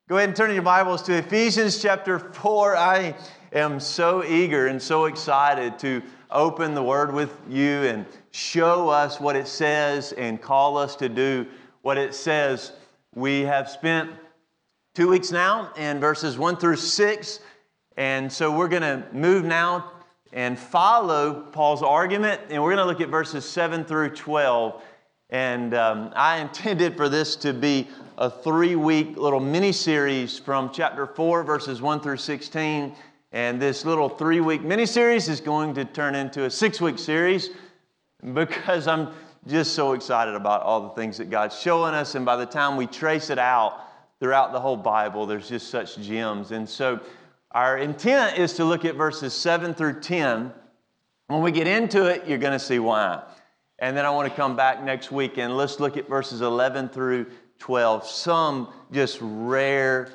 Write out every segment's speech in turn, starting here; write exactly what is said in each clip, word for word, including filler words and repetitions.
Go ahead and turn your Bibles to Ephesians chapter four. I am so eager and so excited to open the Word with you and show us what it says and call us to do what it says. We have spent two weeks now in verses one through six, and so we're going to move now and follow Paul's argument, and we're going to look at verses seven through twelve. And um, I intended for this to be a three-week little mini-series from chapter four, verses one through sixteen. And this little three-week mini-series is going to turn into a six-week series because I'm just so excited about all the things that God's showing us. And by the time we trace it out throughout the whole Bible, there's just such gems. And so our intent is to look at verses seven through ten. When we get into it, you're going to see why. And then I want to come back next week and let's look at verses eleven through twelve. Some just rare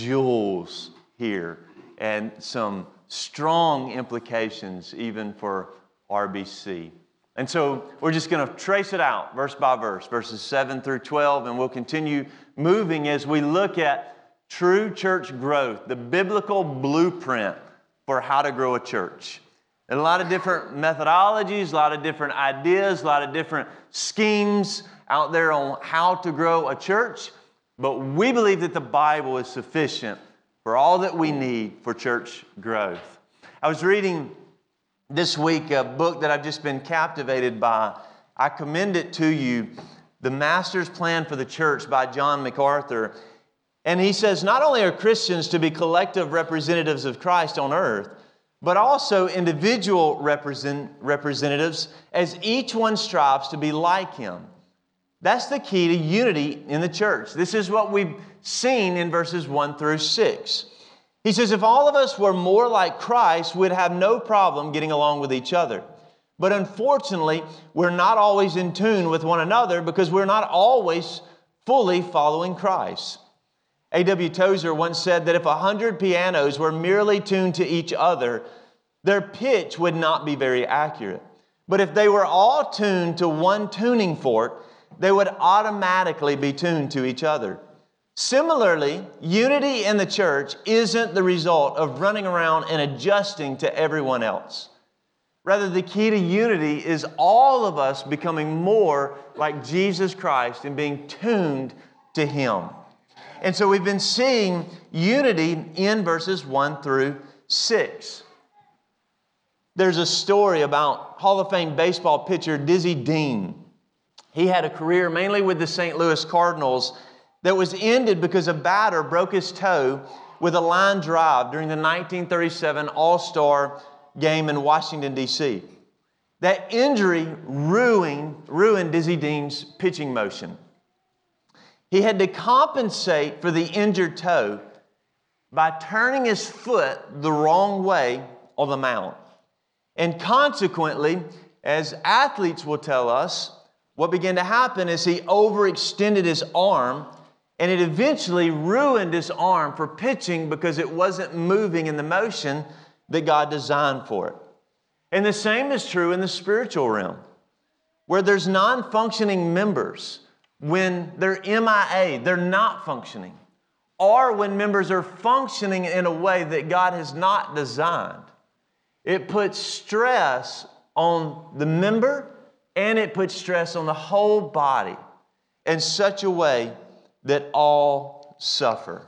jewels here and some strong implications even for R B C. And so we're just going to trace it out verse by verse, verses seven through twelve, and we'll continue moving as we look at true church growth, the biblical blueprint for how to grow a church. And a lot of different methodologies, a lot of different ideas, a lot of different schemes out there on how to grow a church. But we believe that the Bible is sufficient for all that we need for church growth. I was reading this week a book that I've just been captivated by. I commend it to you, The Master's Plan for the Church by John MacArthur. And he says, not only are Christians to be collective representatives of Christ on earth, but also individual represent, representatives as each one strives to be like Him. That's the key to unity in the church. This is what we've seen in verses one through six. He says, if all of us were more like Christ, we'd have no problem getting along with each other. But unfortunately, we're not always in tune with one another because we're not always fully following Christ. A W Tozer once said that if a hundred pianos were merely tuned to each other, their pitch would not be very accurate. But if they were all tuned to one tuning fork, they would automatically be tuned to each other. Similarly, unity in the church isn't the result of running around and adjusting to everyone else. Rather, the key to unity is all of us becoming more like Jesus Christ and being tuned to Him. And so we've been seeing unity in verses one through six. There's a story about Hall of Fame baseball pitcher Dizzy Dean. He had a career mainly with the Saint Louis Cardinals that was ended because a batter broke his toe with a line drive during the nineteen thirty-seven All-Star game in Washington, D C That injury ruined, ruined Dizzy Dean's pitching motion. He had to compensate for the injured toe by turning his foot the wrong way on the mound. And consequently, as athletes will tell us, what began to happen is he overextended his arm, and it eventually ruined his arm for pitching because it wasn't moving in the motion that God designed for it. And the same is true in the spiritual realm, where there's non-functioning members. When they're M I A, they're not functioning. Or when members are functioning in a way that God has not designed. It puts stress on the member and it puts stress on the whole body in such a way that all suffer.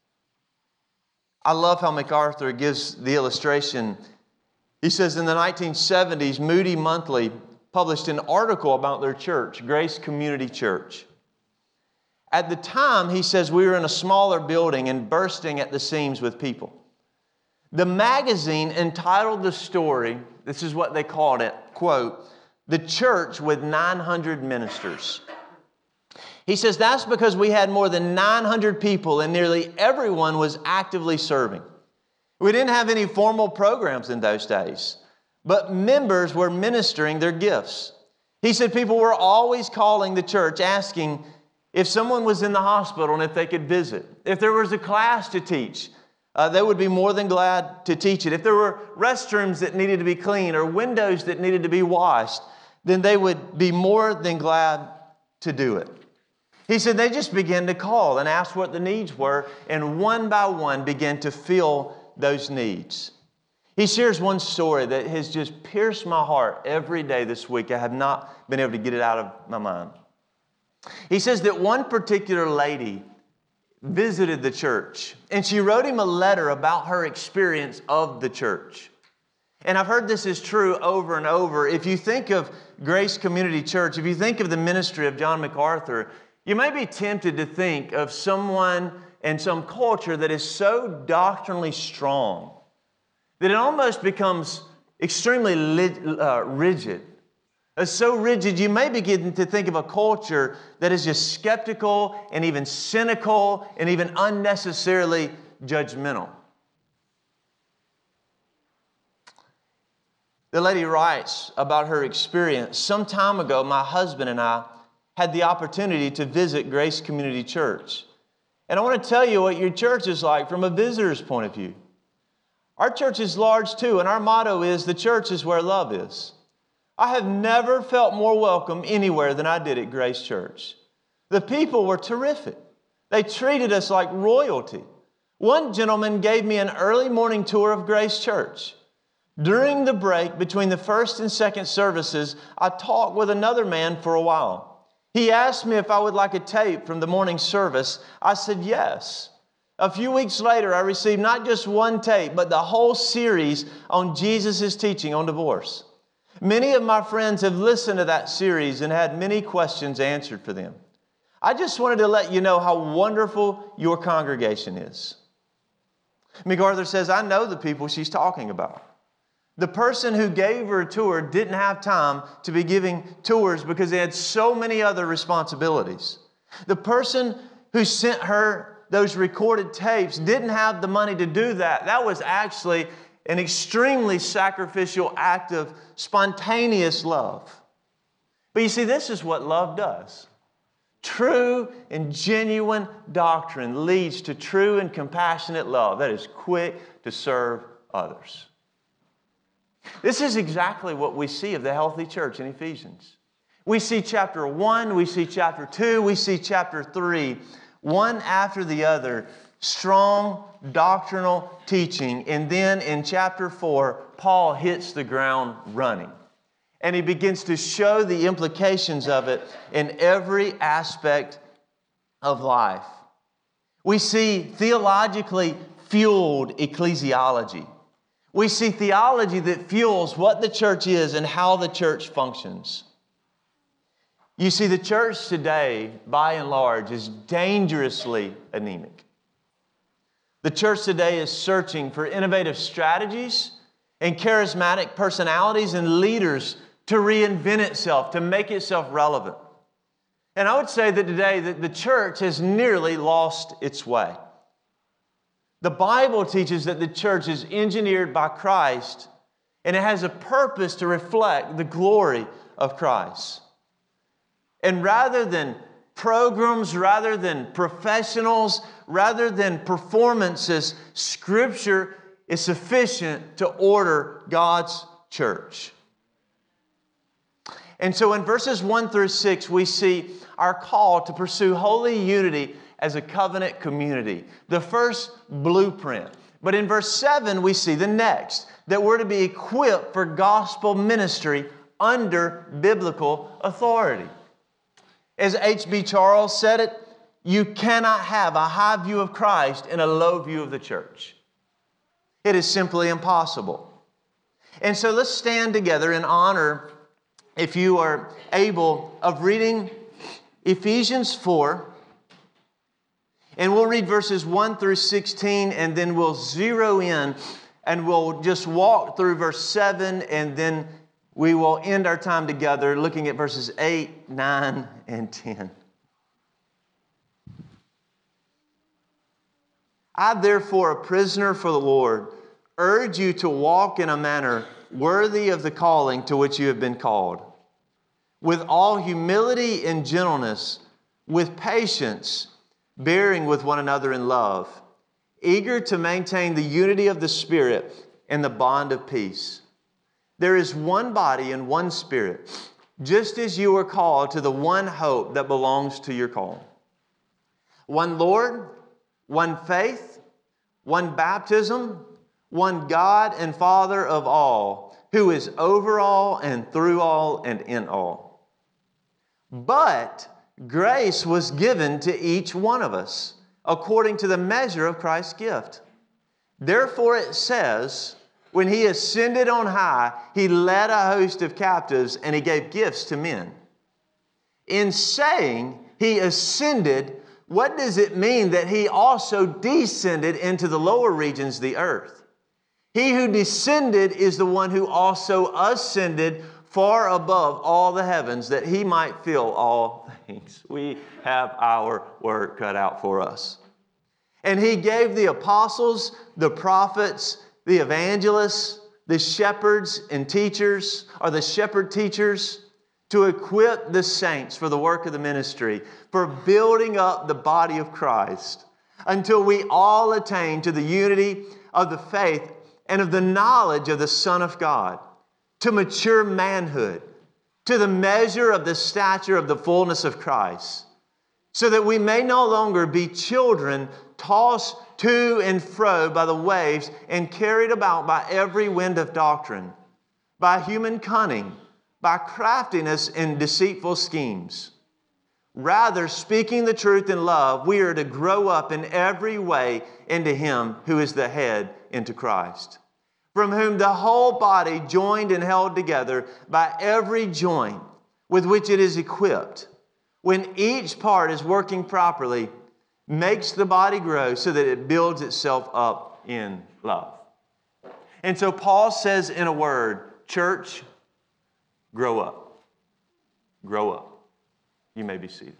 I love how MacArthur gives the illustration. He says in the nineteen seventies, Moody Monthly published an article about their church, Grace Community Church. At the time, he says, we were in a smaller building and bursting at the seams with people. The magazine entitled the story, this is what they called it, quote, "The Church with nine hundred Ministers." He says that's because we had more than nine hundred people and nearly everyone was actively serving. We didn't have any formal programs in those days, but members were ministering their gifts. He said people were always calling the church asking if someone was in the hospital and if they could visit. If there was a class to teach, uh, they would be more than glad to teach it. If there were restrooms that needed to be cleaned or windows that needed to be washed, then they would be more than glad to do it. He said they just began to call and ask what the needs were, and one by one began to fill those needs. He shares one story that has just pierced my heart every day this week. I have not been able to get it out of my mind. He says that one particular lady visited the church, and she wrote him a letter about her experience of the church. And I've heard this is true over and over. If you think of Grace Community Church, if you think of the ministry of John MacArthur, you may be tempted to think of someone and some culture that is so doctrinally strong that it almost becomes extremely uh, rigid. It's so rigid, you may begin to think of a culture that is just skeptical and even cynical and even unnecessarily judgmental. The lady writes about her experience. Some time ago, my husband and I had the opportunity to visit Grace Community Church. And I want to tell you what your church is like from a visitor's point of view. Our church is large too, and our motto is, the church is where love is. I have never felt more welcome anywhere than I did at Grace Church. The people were terrific. They treated us like royalty. One gentleman gave me an early morning tour of Grace Church. During the break between the first and second services, I talked with another man for a while. He asked me if I would like a tape from the morning service. I said yes. A few weeks later, I received not just one tape, but the whole series on Jesus' teaching on divorce. Many of my friends have listened to that series and had many questions answered for them. I just wanted to let you know how wonderful your congregation is. MacArthur says, I know the people she's talking about. The person who gave her a tour didn't have time to be giving tours because they had so many other responsibilities. The person who sent her those recorded tapes didn't have the money to do that. That was actually an extremely sacrificial act of spontaneous love. But you see, this is what love does. True and genuine doctrine leads to true and compassionate love that is quick to serve others. This is exactly what we see of the healthy church in Ephesians. We see chapter one, we see chapter two, we see chapter three, one after the other, strong doctrinal teaching. And then in chapter four, Paul hits the ground running. And he begins to show the implications of it in every aspect of life. We see theologically fueled ecclesiology. We see theology that fuels what the church is and how the church functions. You see, the church today, by and large, is dangerously anemic. The church today is searching for innovative strategies and charismatic personalities and leaders to reinvent itself, to make itself relevant. And I would say that today that the church has nearly lost its way. The Bible teaches that the church is engineered by Christ, and it has a purpose to reflect the glory of Christ. And rather than programs, rather than professionals, rather than performances, Scripture is sufficient to order God's church. And so in verses one through six, we see our call to pursue holy unity as a covenant community, the first blueprint. But in verse seven, we see the next, that we're to be equipped for gospel ministry under biblical authority. As H B Charles said it, you cannot have a high view of Christ and a low view of the church. It is simply impossible. And so let's stand together in honor, if you are able, of reading Ephesians four. And we'll read verses one through sixteen, and then we'll zero in and we'll just walk through verse seven, and then we will end our time together looking at verses eight, nine, and ten. I, therefore, a prisoner for the Lord, urge you to walk in a manner worthy of the calling to which you have been called, with all humility and gentleness, with patience, bearing with one another in love, eager to maintain the unity of the Spirit and the bond of peace. There is one body and one Spirit, just as you were called to the one hope that belongs to your call. one Lord, one faith, one baptism, one God and Father of all, who is over all and through all and in all. But grace was given to each one of us according to the measure of Christ's gift. Therefore it says, when He ascended on high, He led a host of captives and He gave gifts to men. In saying He ascended, what does it mean that He also descended into the lower regions of the earth? He who descended is the one who also ascended far above all the heavens, that He might fill all things. We have our work cut out for us. And He gave the apostles, the prophets, the evangelists, the shepherds and teachers, or the shepherd teachers, to equip the saints for the work of the ministry, for building up the body of Christ, until we all attain to the unity of the faith and of the knowledge of the Son of God, to mature manhood, to the measure of the stature of the fullness of Christ, so that we may no longer be children tossed to and fro by the waves and carried about by every wind of doctrine, by human cunning, by craftiness and deceitful schemes. Rather, speaking the truth in love, we are to grow up in every way into Him who is the head, into Christ, from whom the whole body, joined and held together by every joint with which it is equipped, when each part is working properly, makes the body grow so that it builds itself up in love. And so Paul says in a word, church, grow up. Grow up. You may be seated.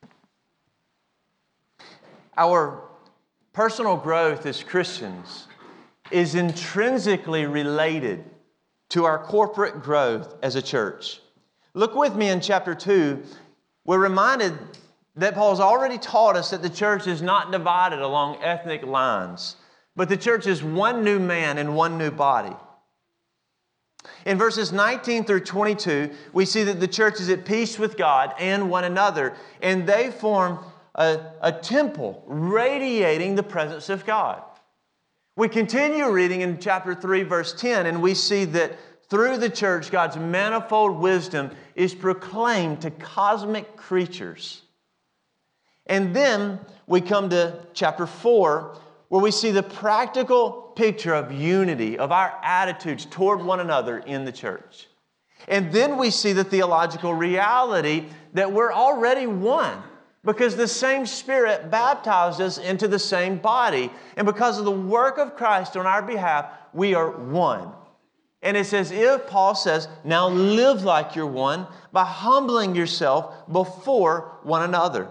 Our personal growth as Christians is intrinsically related to our corporate growth as a church. Look with me in chapter two. We're reminded that Paul's already taught us that the church is not divided along ethnic lines, but the church is one new man and one new body. In verses nineteen through twenty-two, we see that the church is at peace with God and one another, and they form a, a temple radiating the presence of God. We continue reading in chapter three, verse ten, and we see that through the church, God's manifold wisdom is proclaimed to cosmic creatures. And then we come to chapter four, where we see the practical picture of unity, of our attitudes toward one another in the church. And then we see the theological reality that we're already one, because the same Spirit baptized us into the same body. And because of the work of Christ on our behalf, we are one. And it's as if Paul says, now live like you're one by humbling yourself before one another.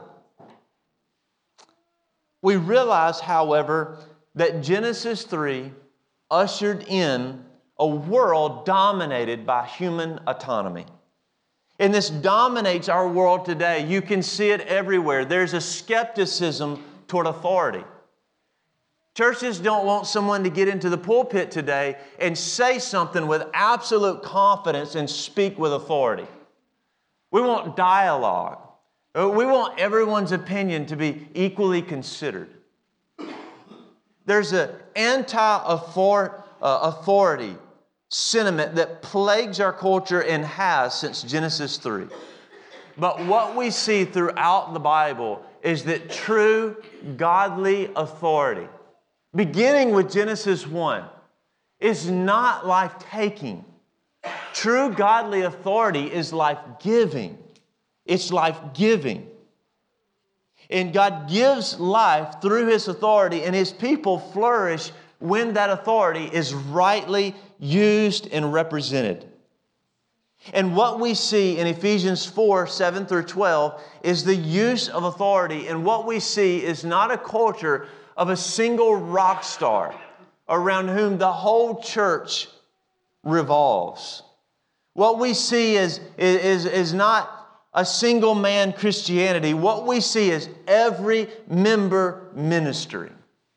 We realize, however, that Genesis three ushered in a world dominated by human autonomy. And this dominates our world today. You can see it everywhere. There's a skepticism toward authority. Churches don't want someone to get into the pulpit today and say something with absolute confidence and speak with authority. We want dialogue. We want everyone's opinion to be equally considered. There's an anti-authority sentiment that plagues our culture and has since Genesis three. But what we see throughout the Bible is that true godly authority, beginning with Genesis one, is not life-taking. True godly authority is life-giving. It's life-giving. And God gives life through His authority, and His people flourish when that authority is rightly used and represented. And what we see in Ephesians four, seven through twelve is the use of authority. And what we see is not a culture of a single rock star around whom the whole church revolves. What we see is, is, is not a single man Christianity. What we see is every member ministry.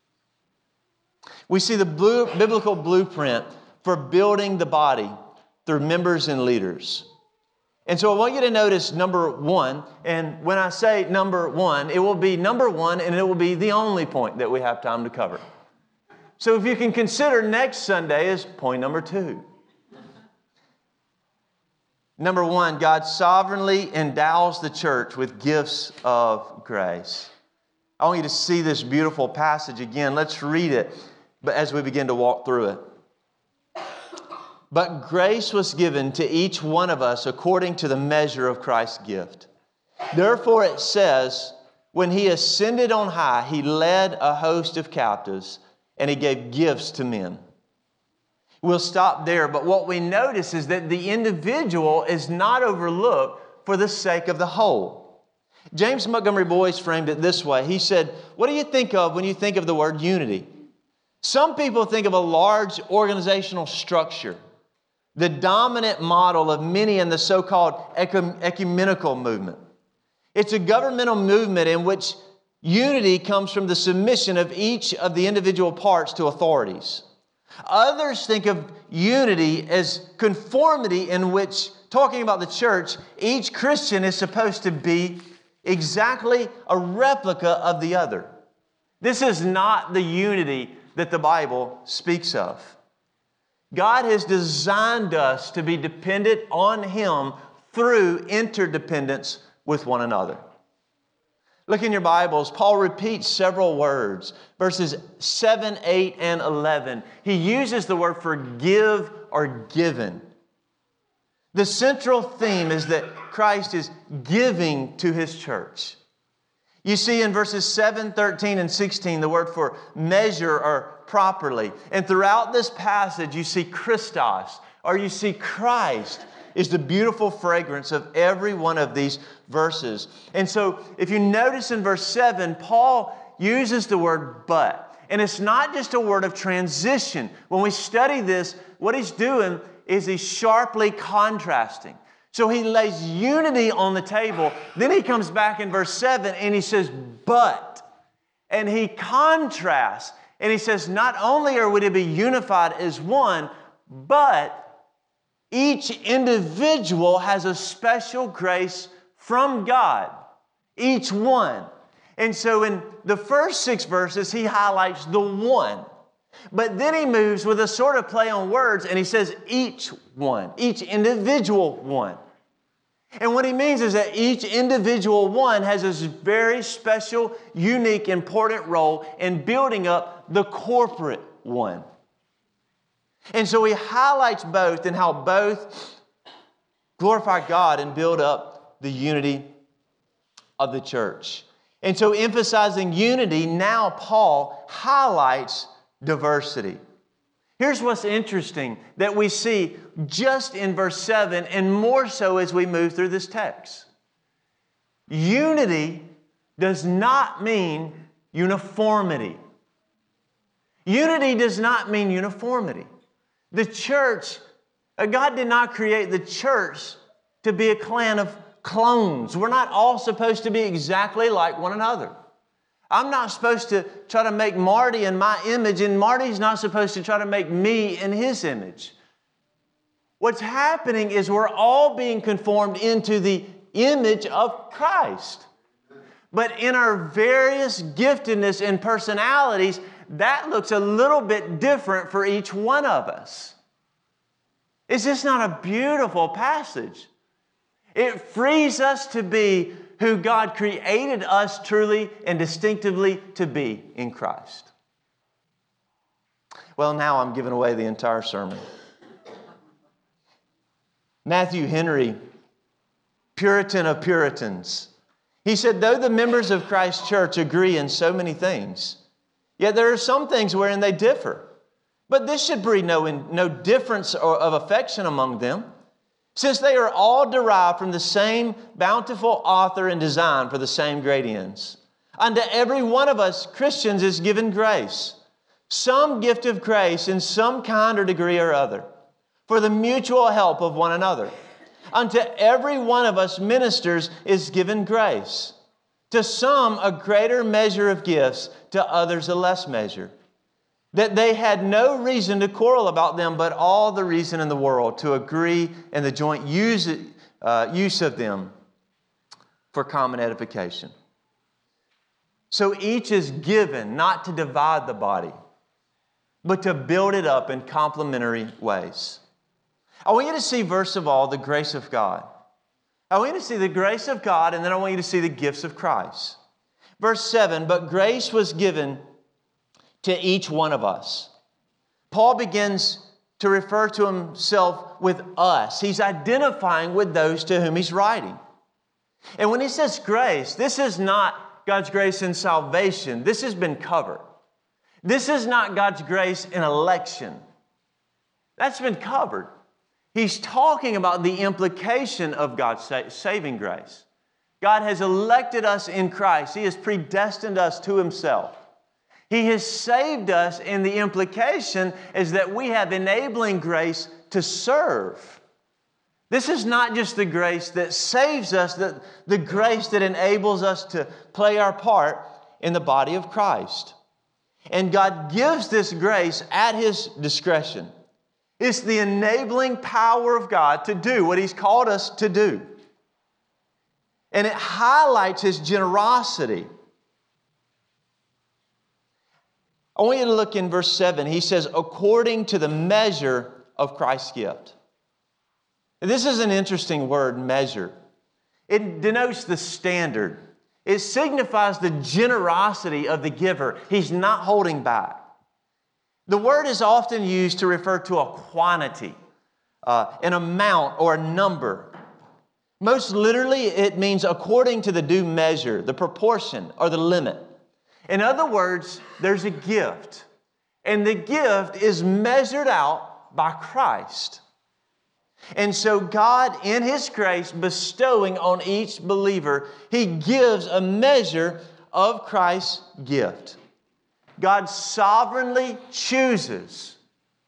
We see the blue, biblical blueprint for building the body through members and leaders. And so I want you to notice number one, and when I say number one, it will be number one and it will be the only point that we have time to cover. So if you can consider next Sunday as point number two. Number one, God sovereignly endows the church with gifts of grace. I want you to see this beautiful passage again. Let's read it but as we begin to walk through it. But grace was given to each one of us according to the measure of Christ's gift. Therefore it says, when He ascended on high, He led a host of captives and He gave gifts to men. We'll stop there, but what we notice is that the individual is not overlooked for the sake of the whole. James Montgomery Boyce framed it this way. He said, what do you think of when you think of the word unity? Some people think of a large organizational structure, the dominant model of many in the so-called ecumenical movement. It's a governmental movement in which unity comes from the submission of each of the individual parts to authorities. Others think of unity as conformity, in which, talking about the church, each Christian is supposed to be exactly a replica of the other. This is not the unity that the Bible speaks of. God has designed us to be dependent on Him through interdependence with one another. Look in your Bibles, Paul repeats several words. Verses seven, eight, and eleven. He uses the word for give or given. The central theme is that Christ is giving to His church. You see in verses seven, thirteen, and sixteen the word for measure or properly. And throughout this passage you see Christos, or you see Christ, is the beautiful fragrance of every one of these verses. And so if you notice in verse seven, Paul uses the word but. And it's not just a word of transition. When we study this, what he's doing is he's sharply contrasting. So he lays unity on the table. Then he comes back in verse seven and he says, but. And he contrasts. And he says, not only are we to be unified as one, but each individual has a special grace from God. Each one. And so in the first six verses, he highlights the one. But then he moves with a sort of play on words and he says each one, each individual one. And what he means is that each individual one has this very special, unique, important role in building up the corporate one. And so he highlights both and how both glorify God and build up the unity of the church. And so emphasizing unity, now Paul highlights diversity. Here's what's interesting that we see just in verse seven and more so as we move through this text. Unity does not mean uniformity. Unity does not mean uniformity. The church, God did not create the church to be a clan of clones. We're not all supposed to be exactly like one another. I'm not supposed to try to make Marty in my image, and Marty's not supposed to try to make me in his image. What's happening is we're all being conformed into the image of Christ. But in our various giftedness and personalities, that looks a little bit different for each one of us. Is this not a beautiful passage? It frees us to be who God created us truly and distinctively to be in Christ. Well, now I'm giving away the entire sermon. Matthew Henry, Puritan of Puritans, he said, though the members of Christ's church agree in so many things, yet there are some things wherein they differ. But this should breed no, no difference of affection among them, since they are all derived from the same bountiful author and design for the same great ends. Unto every one of us Christians is given grace, some gift of grace in some kind or degree or other, for the mutual help of one another. Unto every one of us ministers is given grace, to some a greater measure of gifts, to others a less measure. That they had no reason to quarrel about them, but all the reason in the world to agree in the joint use uh, use of them for common edification. So each is given not to divide the body, but to build it up in complementary ways. I want you to see, first of all, the grace of God. I want you to see the grace of God, and then I want you to see the gifts of Christ. Verse seven, but grace was given to each one of us. Paul begins to refer to himself with us. He's identifying with those to whom he's writing. And when he says grace, this is not God's grace in salvation. This has been covered. This is not God's grace in election. That's been covered. He's talking about the implication of God's saving grace. God has elected us in Christ. He has predestined us to Himself. He has saved us, and the implication is that we have enabling grace to serve. This is not just the grace that saves us, the, the grace that enables us to play our part in the body of Christ. And God gives this grace at His discretion. It's the enabling power of God to do what He's called us to do. And it highlights His generosity. I want you to look in verse seven. He says, according to the measure of Christ's gift. This is an interesting word, measure. It denotes the standard. It signifies the generosity of the giver. He's not holding back. The word is often used to refer to a quantity, uh, an amount, or a number. Most literally, it means according to the due measure, the proportion, or the limit. In other words, there's a gift, and the gift is measured out by Christ. And so God, in His grace, bestowing on each believer, He gives a measure of Christ's gift. God sovereignly chooses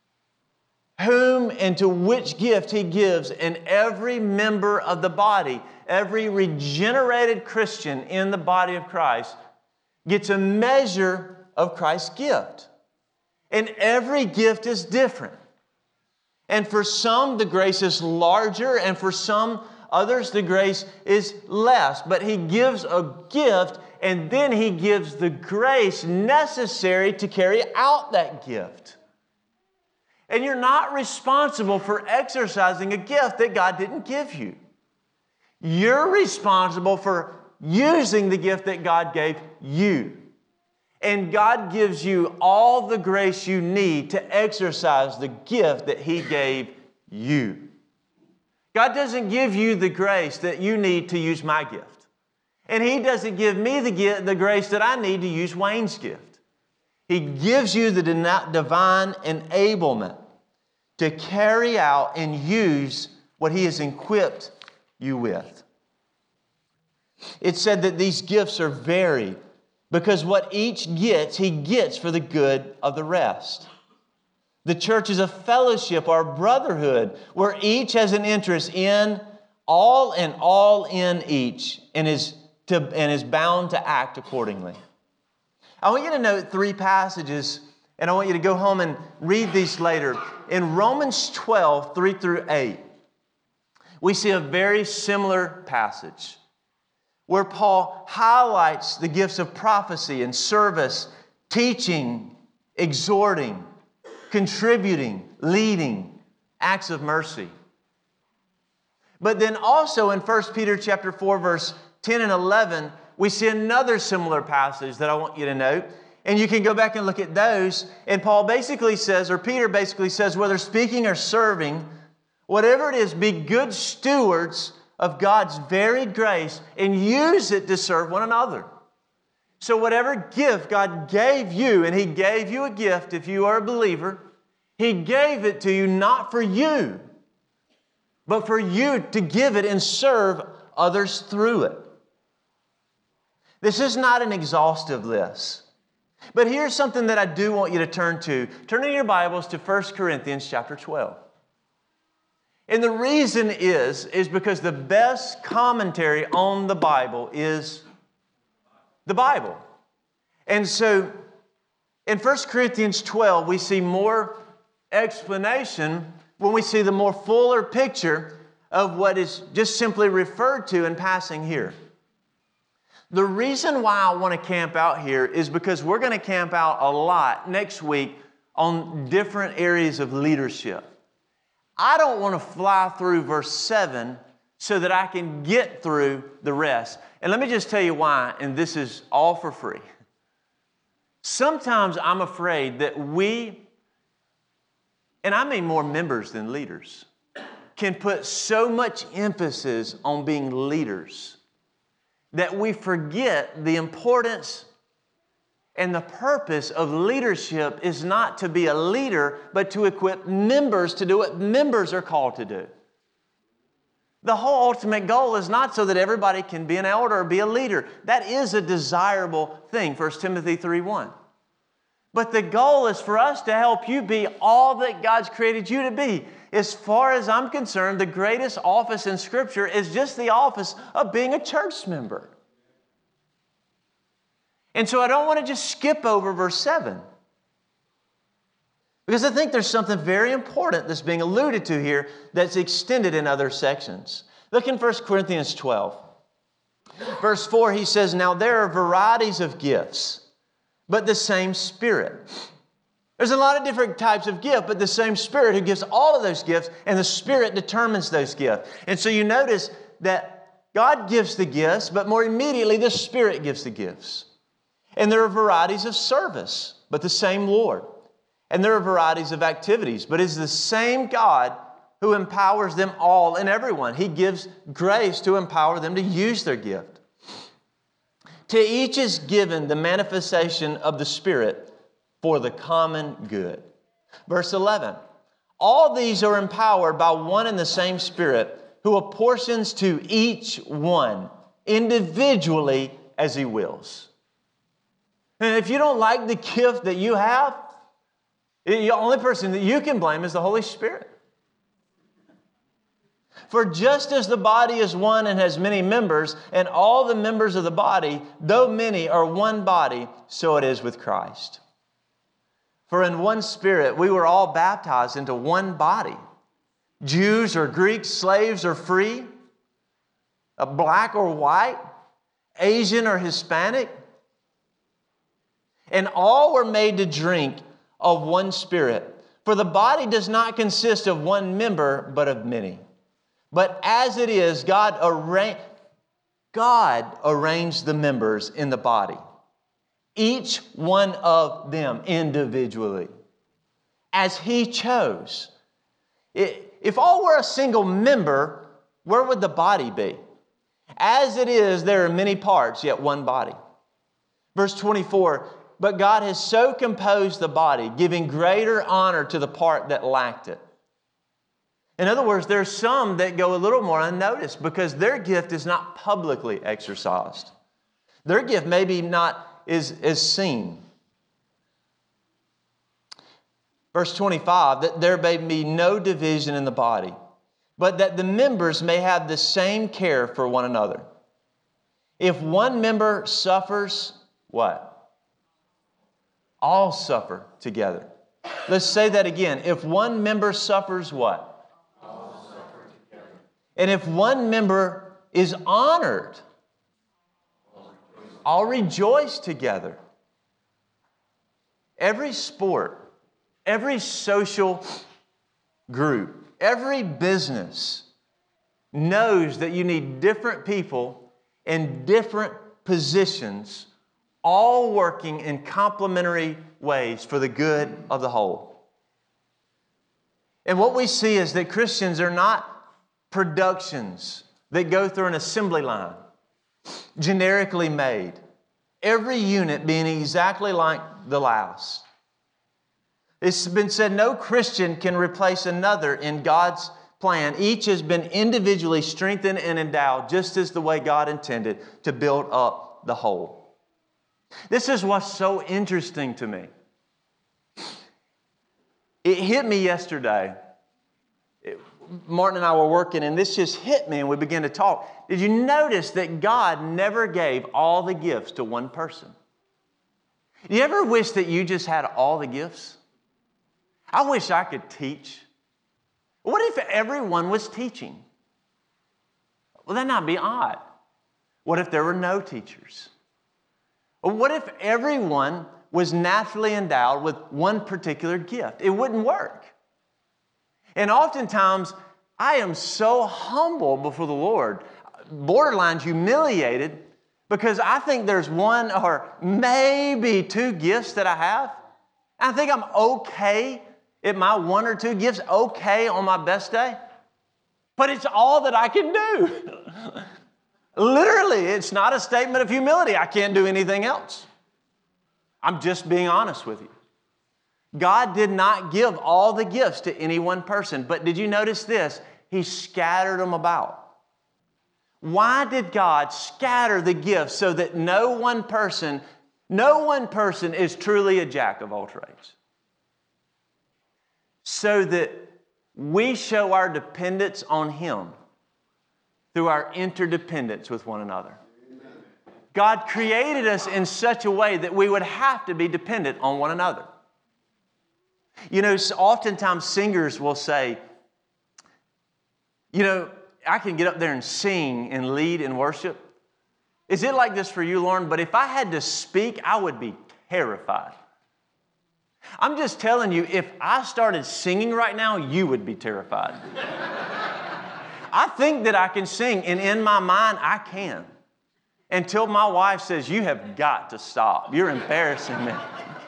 whom and to which gift He gives, and every member of the body, every regenerated Christian in the body of Christ, gets a measure of Christ's gift. And every gift is different. And for some, the grace is larger, and for some others, the grace is less. But He gives a gift, and then He gives the grace necessary to carry out that gift. And you're not responsible for exercising a gift that God didn't give you. You're responsible for using the gift that God gave you. And God gives you all the grace you need to exercise the gift that He gave you. God doesn't give you the grace that you need to use my gift. And He doesn't give me the, gift, the grace that I need to use Wayne's gift. He gives you the divine enablement to carry out and use what He has equipped you with. It said that these gifts are varied, because what each gets, he gets for the good of the rest. The church is a fellowship or a brotherhood where each has an interest in all and all in each, and is, to, and is bound to act accordingly. I want you to note three passages, and I want you to go home and read these later. In Romans twelve, three through eight, we see a very similar passage where Paul highlights the gifts of prophecy and service, teaching, exhorting, contributing, leading, acts of mercy. But then also in First Peter chapter four, verse ten and eleven, we see another similar passage that I want you to note. And you can go back and look at those. And Paul basically says, or Peter basically says, whether speaking or serving, whatever it is, be good stewards of God's varied grace and use it to serve one another. So whatever gift God gave you, and He gave you a gift if you are a believer, He gave it to you not for you, but for you to give it and serve others through it. This is not an exhaustive list. But here's something that I do want you to turn to. Turn in your Bibles to First Corinthians chapter twelve. And the reason is, is because the best commentary on the Bible is the Bible. And so in First Corinthians twelve, we see more explanation when we see the more fuller picture of what is just simply referred to in passing here. The reason why I want to camp out here is because we're going to camp out a lot next week on different areas of leadership. I don't want to fly through verse seven so that I can get through the rest. And let me just tell you why, and this is all for free. Sometimes I'm afraid that we, and I mean more members than leaders, can put so much emphasis on being leaders that we forget the importance and the purpose of leadership is not to be a leader, but to equip members to do what members are called to do. The whole ultimate goal is not so that everybody can be an elder or be a leader. That is a desirable thing, First Timothy three one. But the goal is for us to help you be all that God's created you to be. As far as I'm concerned, the greatest office in Scripture is just the office of being a church member. And so I don't want to just skip over verse seven. Because I think there's something very important that's being alluded to here that's extended in other sections. Look in First Corinthians twelve. Verse four, he says, "Now there are varieties of gifts, but the same Spirit." There's a lot of different types of gift, but the same Spirit who gives all of those gifts, and the Spirit determines those gifts. And so you notice that God gives the gifts, but more immediately the Spirit gives the gifts. And there are varieties of service, but the same Lord. And there are varieties of activities, but it's the same God who empowers them all and everyone. He gives grace to empower them to use their gift. To each is given the manifestation of the Spirit for the common good. Verse eleven, all these are empowered by one and the same Spirit who apportions to each one individually as He wills. And if you don't like the gift that you have, the only person that you can blame is the Holy Spirit. For just as the body is one and has many members, and all the members of the body, though many, are one body, so it is with Christ. For in one Spirit we were all baptized into one body, Jews or Greeks, slaves or free, black or white, Asian or Hispanic, and all were made to drink of one Spirit. For the body does not consist of one member, but of many. But as it is, God, arra- God arranged the members in the body, each one of them individually, as He chose. If all were a single member, where would the body be? As it is, there are many parts, yet one body. Verse twenty-four, but God has so composed the body, giving greater honor to the part that lacked it. In other words, there are some that go a little more unnoticed because their gift is not publicly exercised. Their gift maybe not is, is seen. Verse twenty-five, that there may be no division in the body, but that the members may have the same care for one another. If one member suffers, what? All suffer together. Let's say that again. If one member suffers, what? All suffer together. And if one member is honored, all rejoice together. Every sport, every social group, every business knows that you need different people in different positions, all working in complementary ways for the good of the whole. And what we see is that Christians are not productions that go through an assembly line, generically made, every unit being exactly like the last. It's been said no Christian can replace another in God's plan. Each has been individually strengthened and endowed just as the way God intended to build up the whole. This is what's so interesting to me. It hit me yesterday. It, Martin and I were working, and this just hit me, and we began to talk. Did you notice that God never gave all the gifts to one person? Do you ever wish that you just had all the gifts? I wish I could teach. What if everyone was teaching? Will that not be odd? What if there were no teachers? Or what if everyone was naturally endowed with one particular gift? It wouldn't work. And oftentimes, I am so humble before the Lord, borderline humiliated, because I think there's one or maybe two gifts that I have. I think I'm okay at my one or two gifts, okay on my best day. But it's all that I can do. Literally, it's not a statement of humility. I can't do anything else. I'm just being honest with you. God did not give all the gifts to any one person. But did you notice this? He scattered them about. Why did God scatter the gifts so that no one person, no one person is truly a jack of all trades? So that we show our dependence on Him through our interdependence with one another. God created us in such a way that we would have to be dependent on one another. You know, oftentimes singers will say, you know, I can get up there and sing and lead and worship. Is it like this for you, Lauren? But if I had to speak, I would be terrified. I'm just telling you, if I started singing right now, you would be terrified. I think that I can sing, and in my mind, I can. Until my wife says, you have got to stop. You're embarrassing me.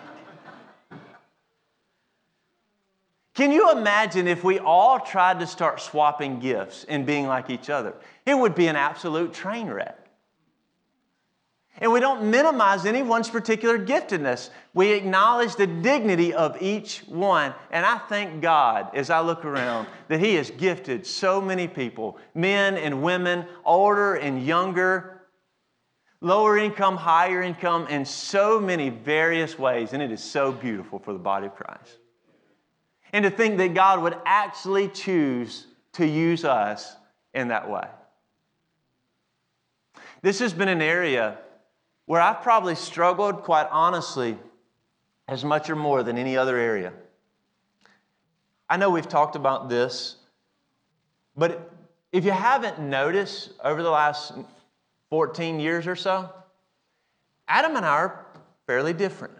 Can you imagine if we all tried to start swapping gifts and being like each other? It would be an absolute train wreck. And we don't minimize anyone's particular giftedness. We acknowledge the dignity of each one. And I thank God, as I look around, that He has gifted so many people, men and women, older and younger, lower income, higher income, in so many various ways. And it is so beautiful for the body of Christ. And to think that God would actually choose to use us in that way. This has been an area where I've probably struggled, quite honestly, as much or more than any other area. I know we've talked about this, but if you haven't noticed over the last fourteen years or so, Adam and I are fairly different.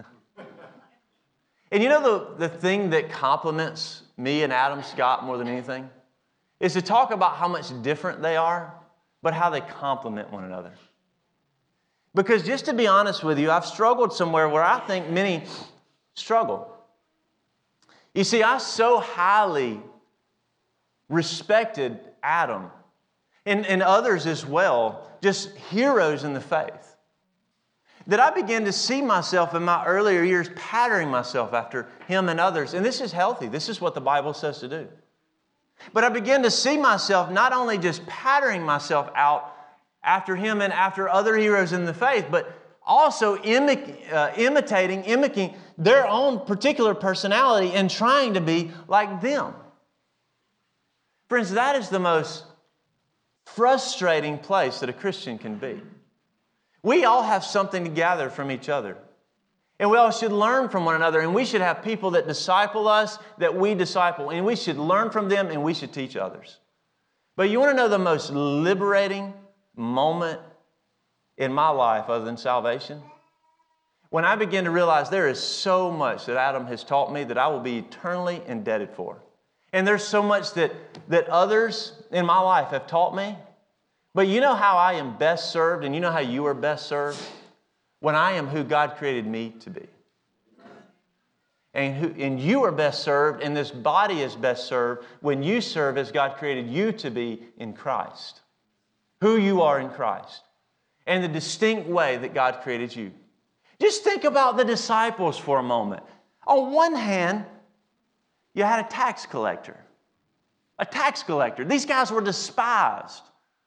And you know the, the thing that compliments me and Adam Scott more than anything? Is to talk about how much different they are, but how they complement one another. Because just to be honest with you, I've struggled somewhere where I think many struggle. You see, I so highly respected Adam and, and others as well, just heroes in the faith, that I began to see myself in my earlier years patterning myself after him and others. And this is healthy. This is what the Bible says to do. But I began to see myself not only just patterning myself out after him and after other heroes in the faith, but also imi- uh, imitating, mimicking their own particular personality and trying to be like them. Friends, that is the most frustrating place that a Christian can be. We all have something to gather from each other. And we all should learn from one another. And we should have people that disciple us, that we disciple. And we should learn from them and we should teach others. But you want to know the most liberating moment in my life other than salvation? When I begin to realize there is so much that Adam has taught me that I will be eternally indebted for. And there's so much that, that others in my life have taught me. But you know how I am best served, and you know how you are best served? When I am who God created me to be. And, who, and you are best served, and this body is best served when you serve as God created you to be in Christ. Who you are in Christ. And the distinct way that God created you. Just think about the disciples for a moment. On one hand, you had a tax collector. A tax collector. These guys were despised.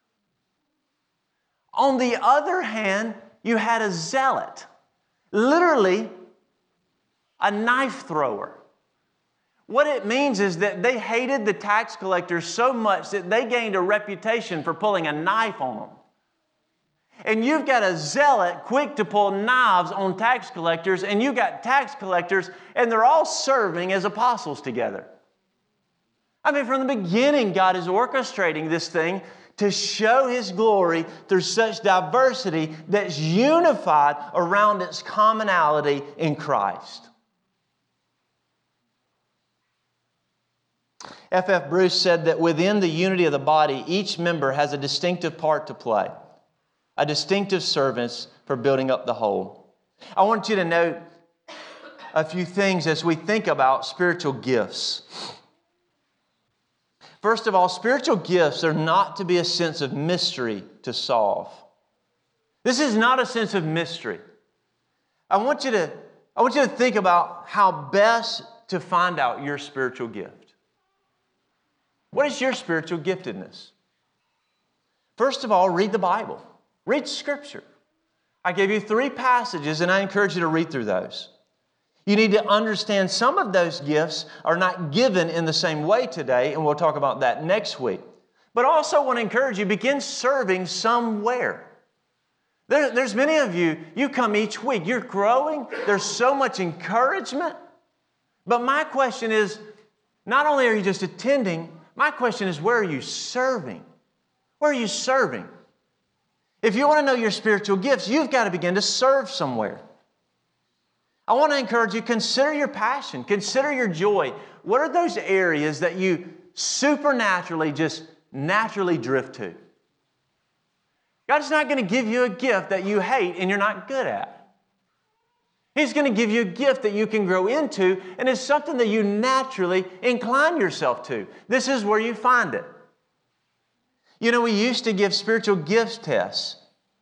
On the other hand, you had a zealot, literally a knife thrower. What it means is that they hated the tax collectors so much that they gained a reputation for pulling a knife on them. And you've got a zealot quick to pull knives on tax collectors, and you've got tax collectors, and they're all serving as apostles together. I mean, from the beginning, God is orchestrating this thing to show His glory through such diversity that's unified around its commonality in Christ. F F Bruce said that within the unity of the body, each member has a distinctive part to play, a distinctive service for building up the whole. I want you to note a few things as we think about spiritual gifts. First of all, spiritual gifts are not to be a sense of mystery to solve. This is not a sense of mystery. I want you to, I want you to think about how best to find out your spiritual gift. What is your spiritual giftedness? First of all, read the Bible. Read Scripture. I gave you three passages, and I encourage you to read through those. You need to understand some of those gifts are not given in the same way today, and we'll talk about that next week. But I also want to encourage you, begin serving somewhere. There, there's many of you, you come each week, you're growing, there's so much encouragement. But my question is, not only are you just attending, my question is, where are you serving? Where are you serving? If you want to know your spiritual gifts, you've got to begin to serve somewhere. I want to encourage you, consider your passion, consider your joy. What are those areas that you supernaturally, just naturally drift to? God's not going to give you a gift that you hate and you're not good at. He's going to give you a gift that you can grow into, and it's something that you naturally incline yourself to. This is where you find it. You know, we used to give spiritual gifts tests.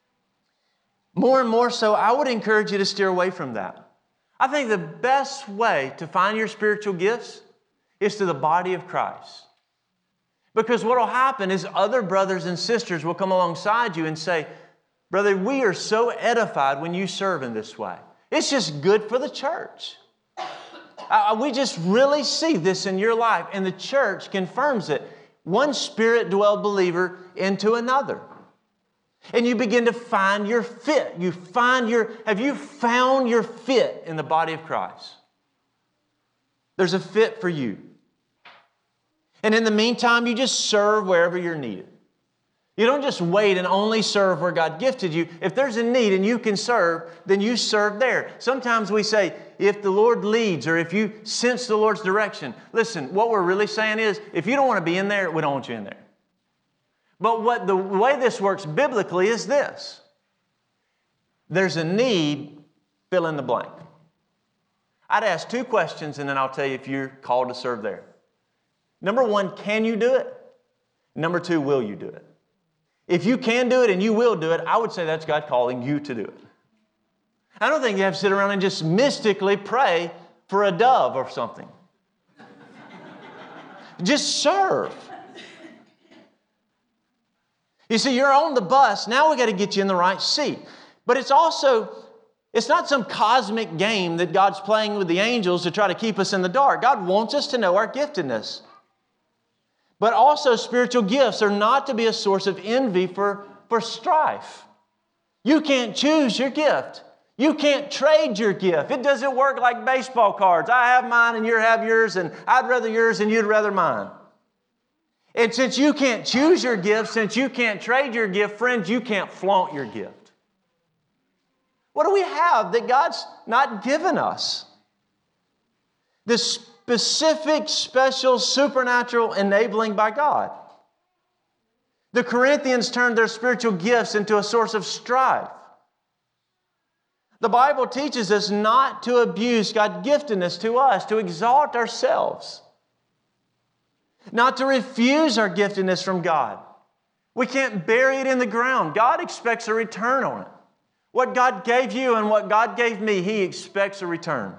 More and more so, I would encourage you to steer away from that. I think the best way to find your spiritual gifts is to the body of Christ. Because what will happen is other brothers and sisters will come alongside you and say, brother, we are so edified when you serve in this way. It's just good for the church. Uh, we just really see this in your life, and the church confirms it. One Spirit-dwelled believer into another. And you begin to find your fit. You find your, have you found your fit in the body of Christ? There's a fit for you. And in the meantime, you just serve wherever you're needed. You don't just wait and only serve where God gifted you. If there's a need and you can serve, then you serve there. Sometimes we say, if the Lord leads or if you sense the Lord's direction. Listen, what we're really saying is, if you don't want to be in there, we don't want you in there. But what the way this works biblically is this. There's a need, fill in the blank. I'd ask two questions and then I'll tell you if you're called to serve there. Number one, can you do it? Number two, will you do it? If you can do it and you will do it, I would say that's God calling you to do it. I don't think you have to sit around and just mystically pray for a dove or something. Just serve. You see, you're on the bus. Now we got to get you in the right seat. But it's also, it's not some cosmic game that God's playing with the angels to try to keep us in the dark. God wants us to know our giftedness. But also spiritual gifts are not to be a source of envy for, for strife. You can't choose your gift. You can't trade your gift. It doesn't work like baseball cards. I have mine and you have yours, and I'd rather yours and you'd rather mine. And since you can't choose your gift, since you can't trade your gift, friends, you can't flaunt your gift. What do we have that God's not given us? This specific, special, supernatural enabling by God. The Corinthians turned their spiritual gifts into a source of strife. The Bible teaches us not to abuse God's giftedness to us, to exalt ourselves. Not to refuse our giftedness from God. We can't bury it in the ground. God expects a return on it. What God gave you and what God gave me, He expects a return.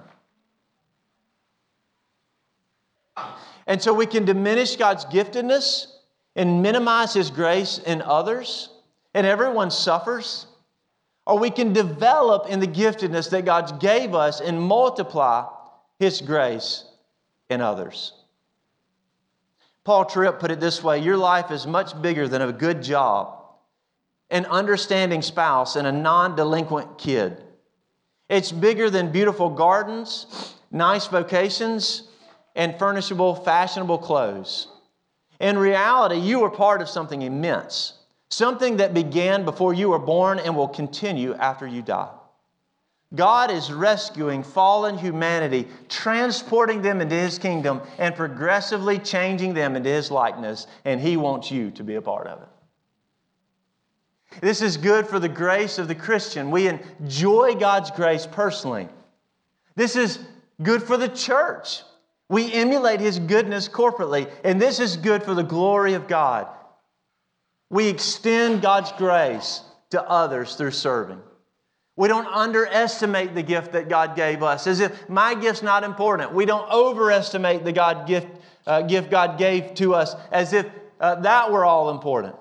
And so we can diminish God's giftedness and minimize His grace in others, and everyone suffers. Or we can develop in the giftedness that God gave us and multiply His grace in others. Paul Tripp put it this way: your life is much bigger than a good job, an understanding spouse, and a non-delinquent kid. It's bigger than beautiful gardens, nice vocations, and furnishable, fashionable clothes. In reality, you are part of something immense, something that began before you were born and will continue after you die. God is rescuing fallen humanity, transporting them into His kingdom, and progressively changing them into His likeness, and He wants you to be a part of it. This is good for the grace of the Christian. We enjoy God's grace personally. This is good for the church. We emulate His goodness corporately, and this is good for the glory of God. We extend God's grace to others through serving. We don't underestimate the gift that God gave us, as if my gift's not important. We don't overestimate the God gift, uh, gift God gave to us, as if uh, that were all important.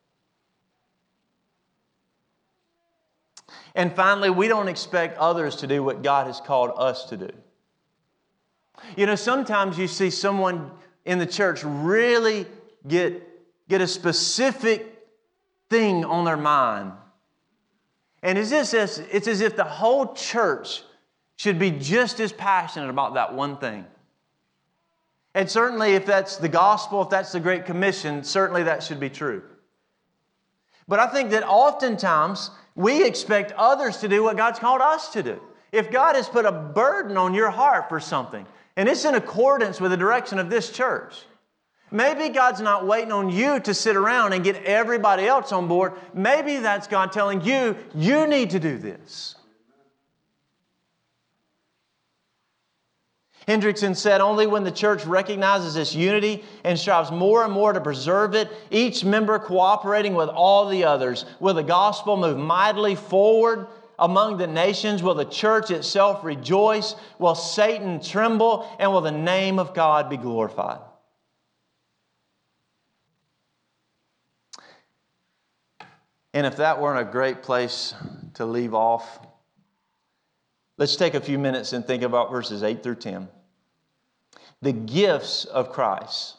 And finally, we don't expect others to do what God has called us to do. You know, sometimes you see someone in the church really get, get a specific thing on their mind. And it's, just as, it's as if the whole church should be just as passionate about that one thing. And certainly if that's the gospel, if that's the Great Commission, certainly that should be true. But I think that oftentimes we expect others to do what God's called us to do. If God has put a burden on your heart for something, and it's in accordance with the direction of this church, maybe God's not waiting on you to sit around and get everybody else on board. Maybe that's God telling you, you need to do this. Hendrickson said, only when the church recognizes this unity and strives more and more to preserve it, each member cooperating with all the others, will the gospel move mightily forward among the nations, will the church itself rejoice, will Satan tremble, and will the name of God be glorified. And if that weren't a great place to leave off, let's take a few minutes and think about verses eight through ten. The gifts of Christ.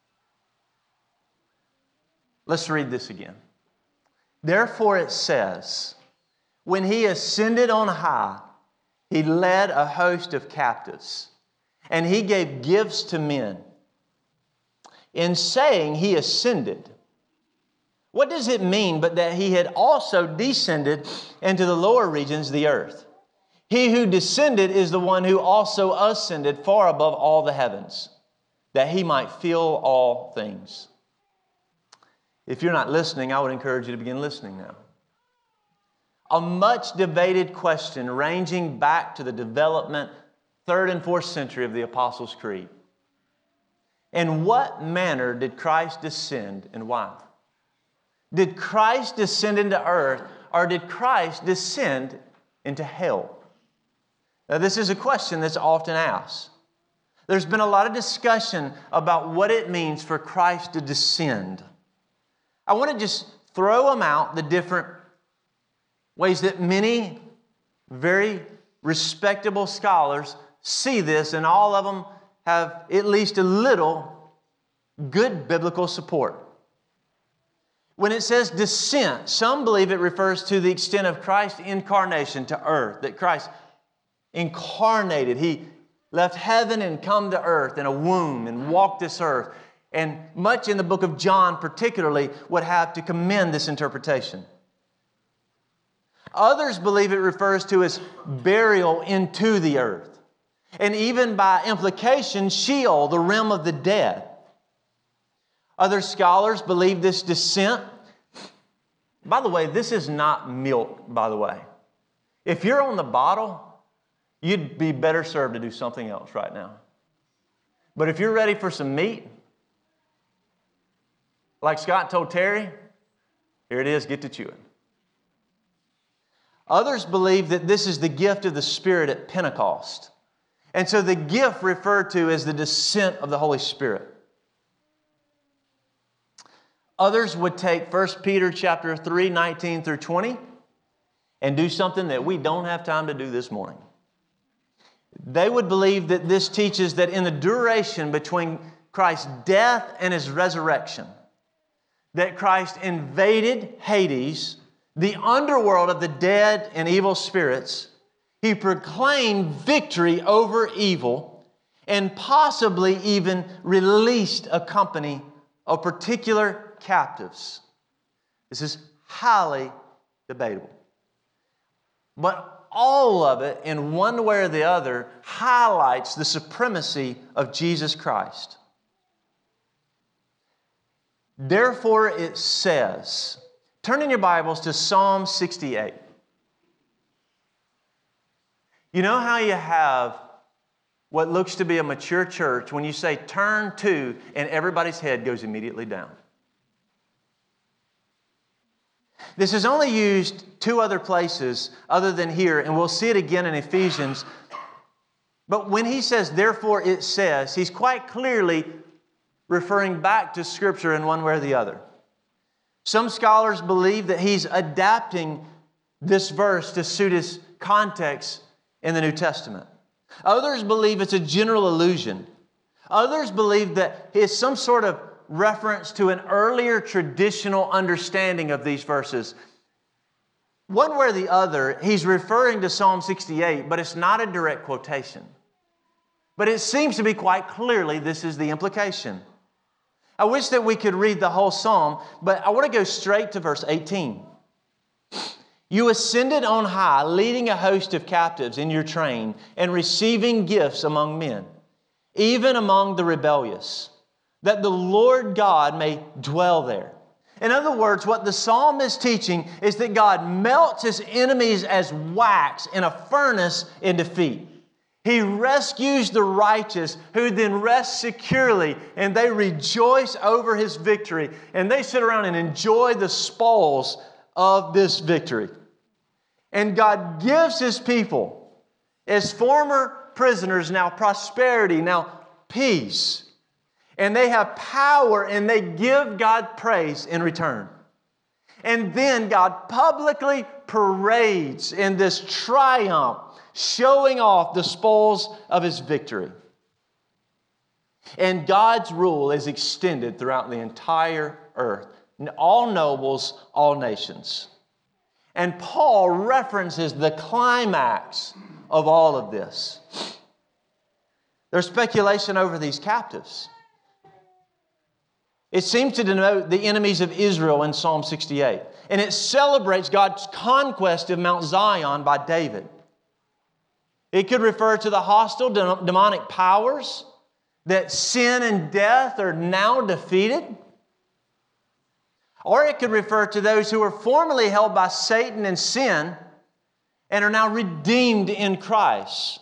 Let's read this again. Therefore it says, when He ascended on high, He led a host of captives, and He gave gifts to men. In saying He ascended, what does it mean but that He had also descended into the lower regions of the earth? He who descended is the one who also ascended far above all the heavens, that He might fill all things. If you're not listening, I would encourage you to begin listening now. A much debated question ranging back to the development, third and fourth century of the Apostles' Creed. In what manner did Christ descend and why? Did Christ descend into earth, or did Christ descend into hell? Now, this is a question that's often asked. There's been a lot of discussion about what it means for Christ to descend. I want to just throw them out, the different ways that many very respectable scholars see this, and all of them have at least a little good biblical support. When it says descent, some believe it refers to the extent of Christ's incarnation to earth, that Christ incarnated. He left heaven and come to earth in a womb and walked this earth. And much in the book of John particularly would have to commend this interpretation. Others believe it refers to His burial into the earth. And even by implication, Sheol, the realm of the dead. Other scholars believe this descent. By the way, this is not milk, by the way. If you're on the bottle, you'd be better served to do something else right now. But if you're ready for some meat, like Scott told Terry, here it is, get to chewing. Others believe that this is the gift of the Spirit at Pentecost. And so the gift referred to as the descent of the Holy Spirit. Others would take First Peter chapter three, nineteen through twenty, and do something that we don't have time to do this morning. They would believe that this teaches that in the duration between Christ's death and His resurrection, that Christ invaded Hades, the underworld of the dead and evil spirits. He proclaimed victory over evil and possibly even released a company of particular captives. This is highly debatable. But all of it, in one way or the other, highlights the supremacy of Jesus Christ. Therefore it says, turn in your Bibles to Psalm sixty-eight. You know how you have what looks to be a mature church when you say turn to and everybody's head goes immediately down. This is only used two other places other than here, and we'll see it again in Ephesians. But when he says, therefore it says, he's quite clearly referring back to Scripture in one way or the other. Some scholars believe that he's adapting this verse to suit his context in the New Testament. Others believe it's a general allusion. Others believe that it's some sort of reference to an earlier traditional understanding of these verses. One way or the other, he's referring to Psalm sixty-eight, but it's not a direct quotation. But it seems to be quite clearly this is the implication. I wish that we could read the whole psalm, but I want to go straight to verse eighteen. You ascended on high, leading a host of captives in your train and receiving gifts among men, even among the rebellious, that the Lord God may dwell there. In other words, what the psalm is teaching is that God melts His enemies as wax in a furnace in defeat. He rescues the righteous who then rest securely and they rejoice over His victory and they sit around and enjoy the spoils of this victory. And God gives His people, as former prisoners, now prosperity, now peace. And they have power and they give God praise in return. And then God publicly parades in this triumph, showing off the spoils of His victory. And God's rule is extended throughout the entire earth. All nobles, all nations. And Paul references the climax of all of this. There's speculation over these captives. It seems to denote the enemies of Israel in Psalm sixty-eight. And it celebrates God's conquest of Mount Zion by David. It could refer to the hostile demonic powers, that sin and death are now defeated. Or it could refer to those who were formerly held by Satan and sin and are now redeemed in Christ.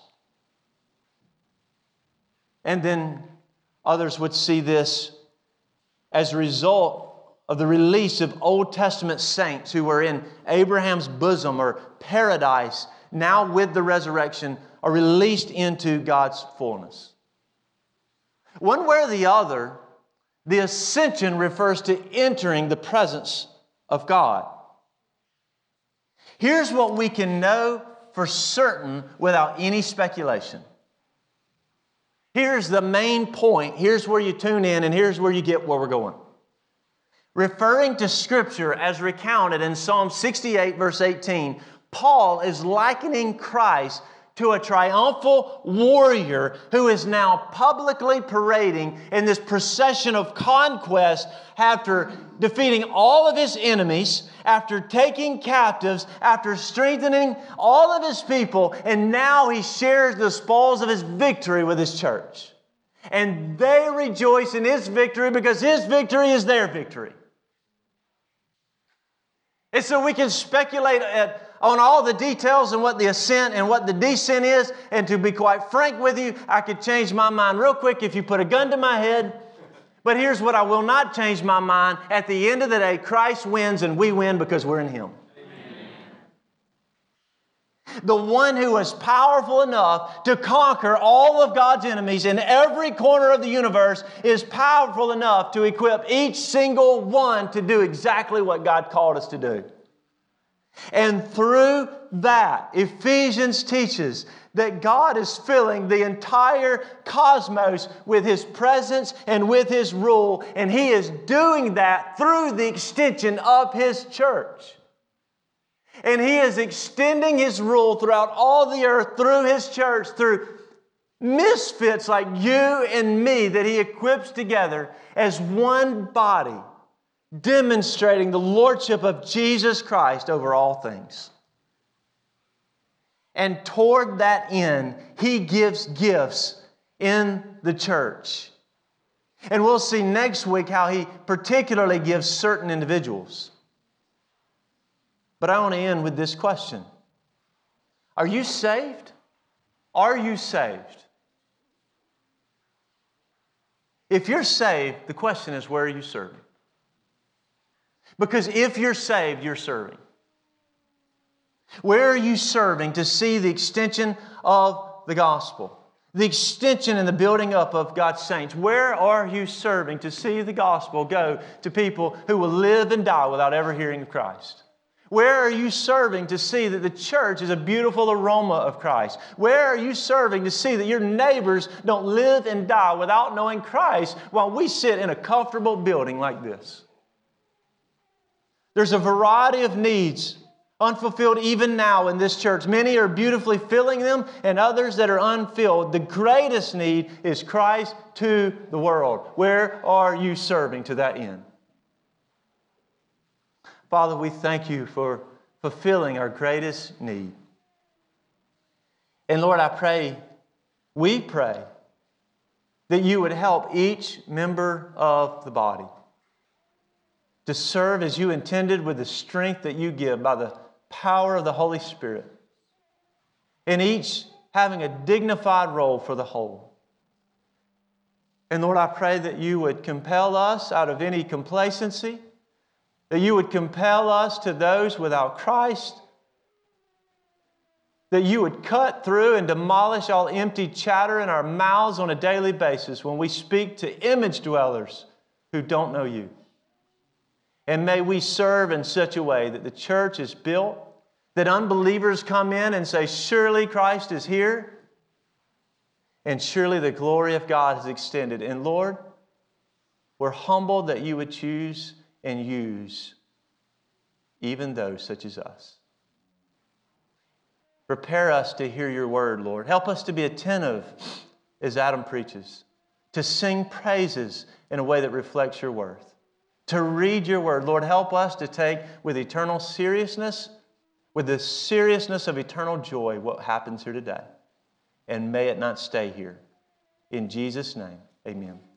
And then others would see this as a result of the release of Old Testament saints who were in Abraham's bosom or paradise, now with the resurrection, are released into God's fullness. One way or the other, the ascension refers to entering the presence of God. Here's what we can know for certain without any speculation. Here's the main point. Here's where you tune in, and here's where you get where we're going. Referring to Scripture as recounted in Psalm sixty-eight, verse eighteen, Paul is likening Christ to a triumphal warrior who is now publicly parading in this procession of conquest after defeating all of his enemies, after taking captives, after strengthening all of his people, and now he shares the spoils of his victory with his church. And they rejoice in his victory because his victory is their victory. And so we can speculate at on all the details and what the ascent and what the descent is. And to be quite frank with you, I could change my mind real quick if you put a gun to my head. But here's what I will not change my mind. At the end of the day, Christ wins and we win because we're in Him. Amen. The one who is powerful enough to conquer all of God's enemies in every corner of the universe is powerful enough to equip each single one to do exactly what God called us to do. And through that, Ephesians teaches that God is filling the entire cosmos with His presence and with His rule. And He is doing that through the extension of His church. And He is extending His rule throughout all the earth through His church, through misfits like you and me that He equips together as one body, demonstrating the lordship of Jesus Christ over all things. And toward that end, He gives gifts in the church. And we'll see next week how He particularly gives certain individuals. But I want to end with this question. Are you saved? Are you saved? If you're saved, the question is, where are you serving? Because if you're saved, you're serving. Where are you serving to see the extension of the gospel? The extension and the building up of God's saints. Where are you serving to see the gospel go to people who will live and die without ever hearing of Christ? Where are you serving to see that the church is a beautiful aroma of Christ? Where are you serving to see that your neighbors don't live and die without knowing Christ while we sit in a comfortable building like this? There's a variety of needs unfulfilled even now in this church. Many are beautifully filling them and others that are unfilled. The greatest need is Christ to the world. Where are you serving to that end? Father, we thank You for fulfilling our greatest need. And Lord, I pray, we pray, that You would help each member of the body to serve as You intended with the strength that You give by the power of the Holy Spirit, and each having a dignified role for the whole. And Lord, I pray that You would compel us out of any complacency, that You would compel us to those without Christ, that You would cut through and demolish all empty chatter in our mouths on a daily basis when we speak to image dwellers who don't know You. And may we serve in such a way that the church is built, that unbelievers come in and say, surely Christ is here, and surely the glory of God is extended. And Lord, we're humbled that You would choose and use even those such as us. Prepare us to hear Your word, Lord. Help us to be attentive as Adam preaches, to sing praises in a way that reflects Your worth, to read Your word. Lord, help us to take with eternal seriousness, with the seriousness of eternal joy, what happens here today. And may it not stay here. In Jesus' name, amen.